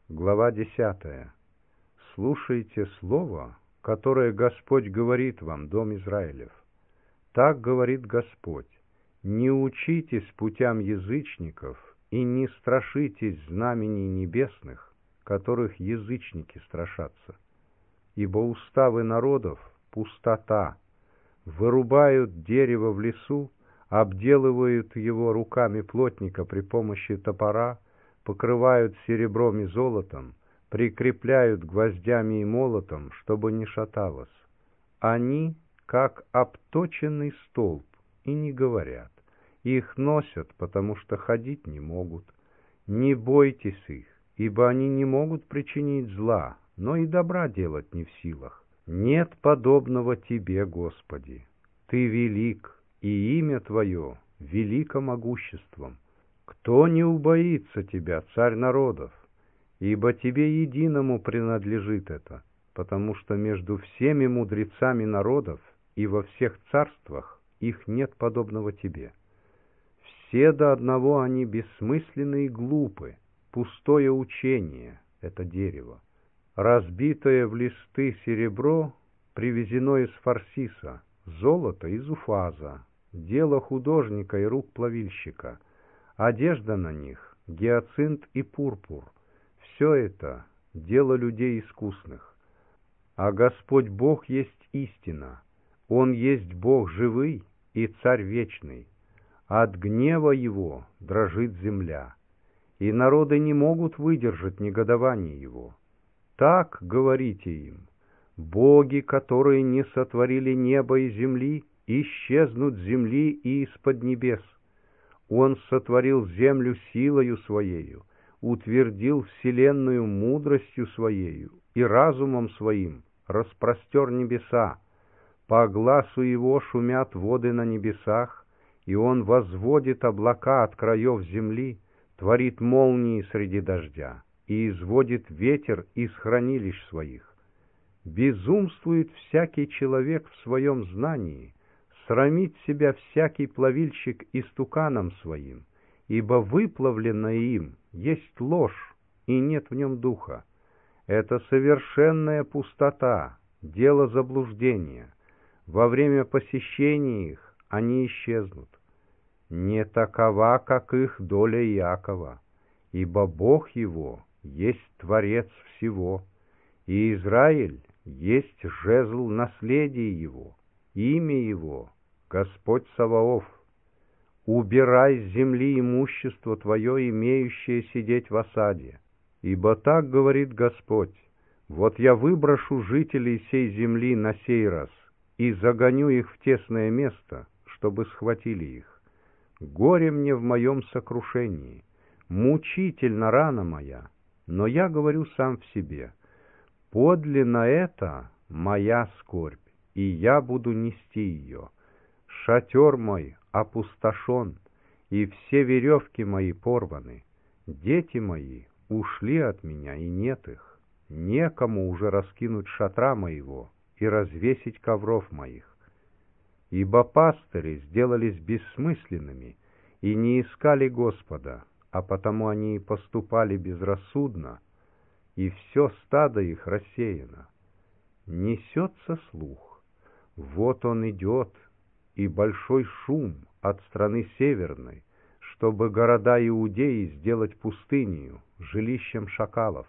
Глава 10. Слушайте слово, которое Господь говорит вам, дом Израилев. Так говорит Господь: не учитесь путям язычников и не страшитесь знамений небесных, которых язычники страшатся. Ибо уставы народов — пустота, вырубают дерево в лесу, обделывают его руками плотника при помощи топора, покрывают серебром и золотом, прикрепляют гвоздями и молотом, чтобы не шаталось. Они, как обточенный столб, и не говорят. Их носят, потому что ходить не могут. Не бойтесь их, ибо они не могут причинить зла, но и добра делать не в силах. Нет подобного Тебе, Господи. Ты велик, и имя Твое велико могуществом. Кто не убоится Тебя, Царь народов? Ибо Тебе единому принадлежит это, потому что между всеми мудрецами народов и во всех царствах их нет подобного Тебе. Все до одного они бессмысленны и глупы, пустое учение — это дерево. Разбитое в листы серебро привезено из Фарсиса, золото из Уфаза, дело художника и рук плавильщика. Одежда на них — гиацинт и пурпур. Все это — дело людей искусных. А Господь Бог есть истина. Он есть Бог живый и Царь вечный. От гнева Его дрожит земля, и народы не могут выдержать негодование Его. Так говорите им: боги, которые не сотворили небо и земли, исчезнут с земли и из-под небес. Он сотворил землю силою Своею, утвердил вселенную мудростью Своею и разумом Своим распростер небеса. По гласу Его шумят воды на небесах, и Он возводит облака от краев земли, творит молнии среди дождя и изводит ветер из хранилищ Своих. Безумствует всякий человек в своем знании, срамит себя всякий плавильщик истуканом своим, ибо выплавленное им есть ложь, и нет в нем духа. Это совершенная пустота, дело заблуждения. Во время посещения их они исчезнут. Не такова, как их доля Иакова, ибо Бог его есть Творец всего, и Израиль есть жезл наследия его, имя его — Господь Саваоф. Убирай с земли имущество твое, имеющее сидеть в осаде, ибо так говорит Господь: вот я выброшу жителей сей земли на сей раз и загоню их в тесное место, чтобы схватили их. Горе мне в моем сокрушении, мучительна рана моя, но я говорю сам в себе: подлинно это моя скорбь, и я буду нести ее. Шатер мой опустошен, и все веревки мои порваны. Дети мои ушли от меня, и нет их. Некому уже раскинуть шатра моего и развесить ковров моих. Ибо пастыри сделались бессмысленными и не искали Господа, а потому они и поступали безрассудно, и все стадо их рассеяно. Несется слух: вот он идет, и большой шум от страны северной, чтобы города Иудеи сделать пустынею, жилищем шакалов.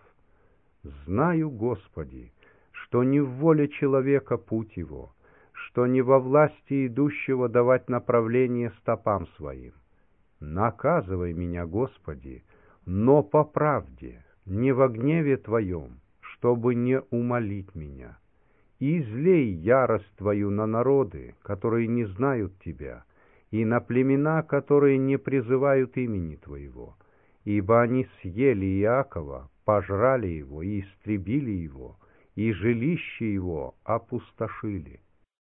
Знаю, Господи, что не в воле человека путь его, что не во власти идущего давать направление стопам своим. Наказывай меня, Господи, но по правде, не во гневе Твоем, чтобы не умолить меня. И излей ярость Твою на народы, которые не знают Тебя, и на племена, которые не призывают имени Твоего, ибо они съели Иакова, пожрали его и истребили его, и жилище его опустошили.